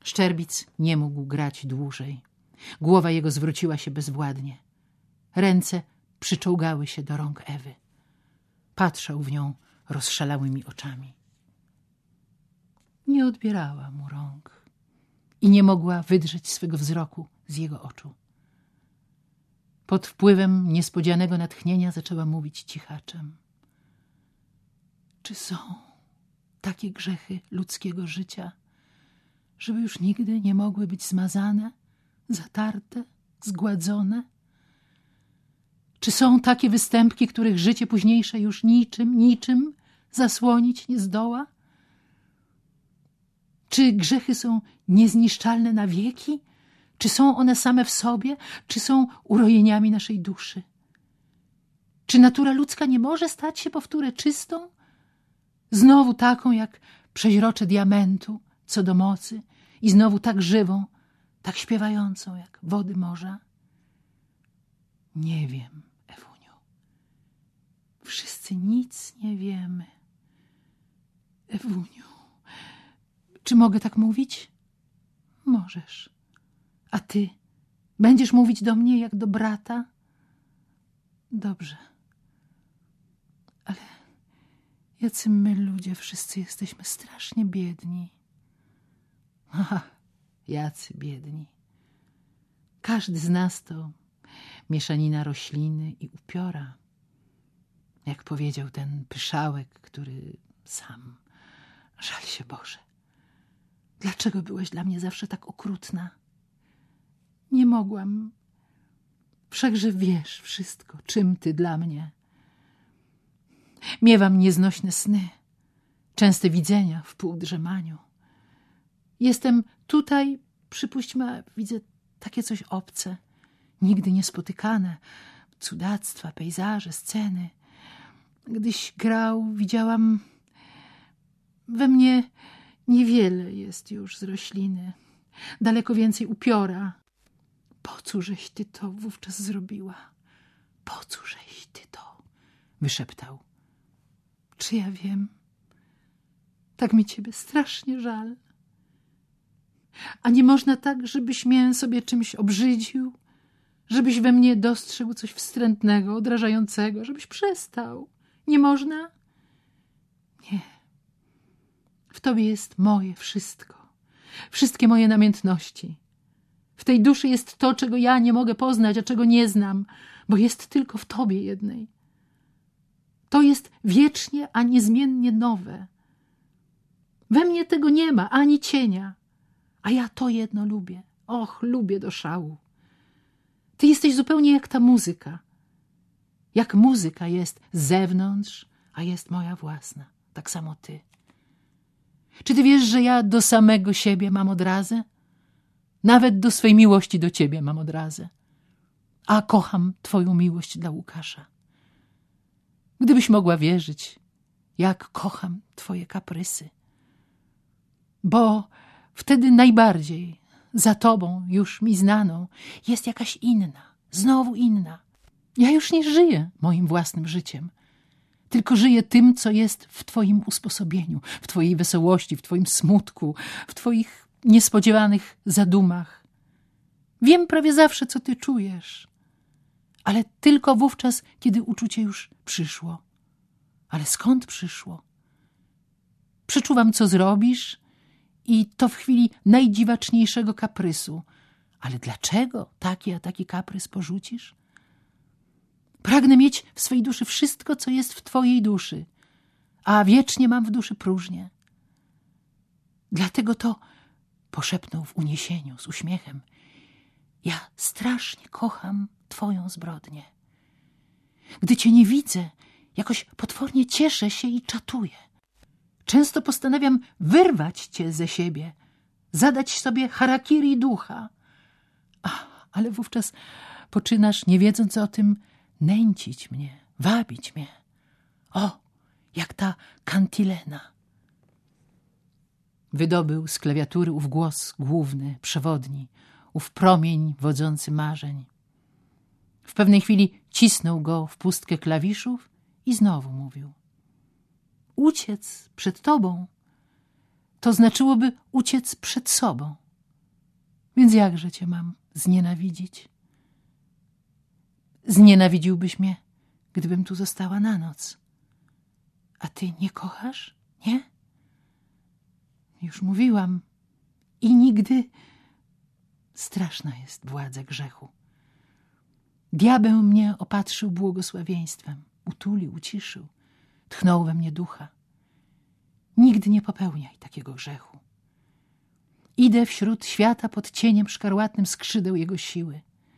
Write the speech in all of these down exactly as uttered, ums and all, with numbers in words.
Szczerbic nie mógł grać dłużej. Głowa jego zwróciła się bezwładnie. Ręce przyczołgały się do rąk Ewy. Patrzał w nią rozszalałymi oczami. Nie odbierała mu rąk i nie mogła wydrzeć swego wzroku z jego oczu. Pod wpływem niespodzianego natchnienia zaczęła mówić cichaczem. Czy są takie grzechy ludzkiego życia, żeby już nigdy nie mogły być zmazane, zatarte, zgładzone? Czy są takie występki, których życie późniejsze już niczym, niczym zasłonić nie zdoła? Czy grzechy są niezniszczalne na wieki? Czy są one same w sobie? Czy są urojeniami naszej duszy? Czy natura ludzka nie może stać się powtórę czystą? Znowu taką jak przeźrocze diamentu co do mocy i znowu tak żywą, tak śpiewającą jak wody morza? Nie wiem, Ewuniu. Wszyscy nic nie wiemy. Ewuniu, czy mogę tak mówić? Możesz. A ty będziesz mówić do mnie jak do brata? Dobrze. Ale jacy my ludzie wszyscy jesteśmy strasznie biedni. Aha, jacy biedni. Każdy z nas to mieszanina rośliny i upiora. Jak powiedział ten pyszałek, który sam, żal się Boże. Dlaczego byłeś dla mnie zawsze tak okrutna? Nie mogłam. Wszakże wiesz wszystko, czym ty dla mnie. Miewam nieznośne sny, częste widzenia w półdrzemaniu. Jestem tutaj, przypuśćmy, widzę takie coś obce, nigdy niespotykane, cudactwa, pejzaże, sceny. Gdyś grał, widziałam, we mnie niewiele jest już z rośliny, daleko więcej upiora. Po cóżeś ty to wówczas zrobiła? Po cóżeś ty to? Wyszeptał. Czy ja wiem? Tak mi ciebie strasznie żal. A nie można tak, żebyś mię sobie czymś obrzydził? Żebyś we mnie dostrzegł coś wstrętnego, odrażającego? Żebyś przestał? Nie można? Nie. W tobie jest moje wszystko. Wszystkie moje namiętności. W tej duszy jest to, czego ja nie mogę poznać, a czego nie znam, bo jest tylko w tobie jednej. To jest wiecznie, a niezmiennie nowe. We mnie tego nie ma, ani cienia, a ja to jedno lubię. Och, lubię do szału. Ty jesteś zupełnie jak ta muzyka. Jak muzyka jest z zewnątrz, a jest moja własna. Tak samo ty. Czy ty wiesz, że ja do samego siebie mam odrazę? Nawet do swej miłości do ciebie mam odrazę. A kocham twoją miłość dla Łukasza. Gdybyś mogła wierzyć, jak kocham twoje kaprysy. Bo wtedy najbardziej za tobą, już mi znaną, jest jakaś inna, znowu inna. Ja już nie żyję moim własnym życiem, tylko żyję tym, co jest w twoim usposobieniu, w twojej wesołości, w twoim smutku, w twoich niespodziewanych zadumach. Wiem prawie zawsze, co ty czujesz, ale tylko wówczas, kiedy uczucie już przyszło. Ale skąd przyszło? Przeczuwam, co zrobisz i to w chwili najdziwaczniejszego kaprysu. Ale dlaczego taki a taki kaprys porzucisz? Pragnę mieć w swej duszy wszystko, co jest w twojej duszy, a wiecznie mam w duszy próżnię. Dlatego to, poszepnął w uniesieniu, z uśmiechem, ja strasznie kocham twoją zbrodnię. Gdy cię nie widzę, jakoś potwornie cieszę się i czatuję. Często postanawiam wyrwać cię ze siebie, zadać sobie harakiri ducha. Ach, ale wówczas poczynasz, nie wiedząc o tym, nęcić mnie, wabić mnie. O, jak ta kantilena. Wydobył z klawiatury ów głos główny, przewodni, ów promień wodzący marzeń. W pewnej chwili cisnął go w pustkę klawiszów i znowu mówił. Uciec przed tobą to znaczyłoby uciec przed sobą. Więc jakże cię mam znienawidzić? Znienawidziłbyś mnie, gdybym tu została na noc. A ty nie kochasz? Nie? Już mówiłam. I nigdy... Straszna jest władza grzechu. Diabeł mnie opatrzył błogosławieństwem, utulił, uciszył, tchnął we mnie ducha. Nigdy nie popełniaj takiego grzechu. Idę wśród świata pod cieniem szkarłatnym skrzydeł jego siły.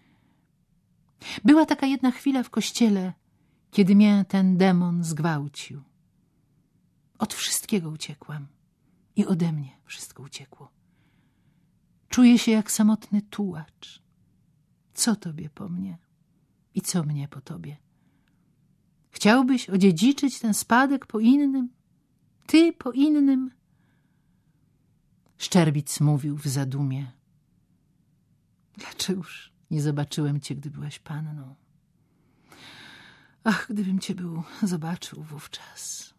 Była taka jedna chwila w kościele, kiedy mnie ten demon zgwałcił. Od wszystkiego uciekłam i ode mnie wszystko uciekło. Czuję się jak samotny tułacz. Co tobie po mnie i co mnie po tobie? Chciałbyś odziedziczyć ten spadek po innym? Ty po innym? Szczerbic mówił w zadumie. Dlaczegoż nie zobaczyłem cię, gdy byłaś panną? Ach, gdybym cię był zobaczył wówczas.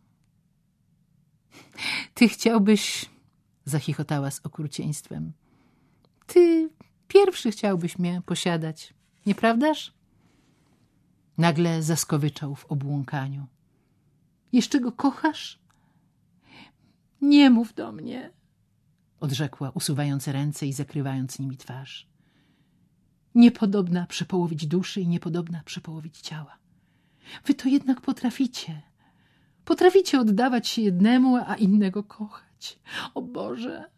Ty chciałbyś, zachichotała z okrucieństwem, ty pierwszy chciałbyś mnie posiadać, nieprawdaż? Nagle zaskowyczał w obłąkaniu. Jeszcze go kochasz? Nie mów do mnie, odrzekła, usuwając ręce i zakrywając nimi twarz. Niepodobna przepołowić duszy i niepodobna przepołowić ciała. Wy to jednak potraficie. Potraficie oddawać się jednemu, a innego kochać. O Boże,